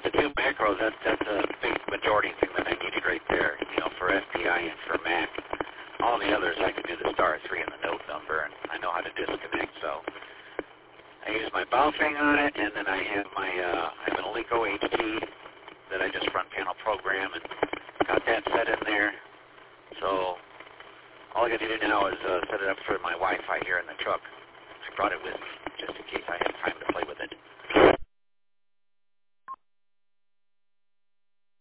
with the two macros, that's a big majority thing that I needed right there, for SPI and for Mac. All the others, I can do the star 3 and the note number, and I know how to disconnect, so I use my Baofeng on it, and then I have I have an Eleiko HT that I just front panel program and got that set in there. So all I got to do now is set it up for my Wi-Fi here in the truck. I brought it with me just in case I have time to play with it.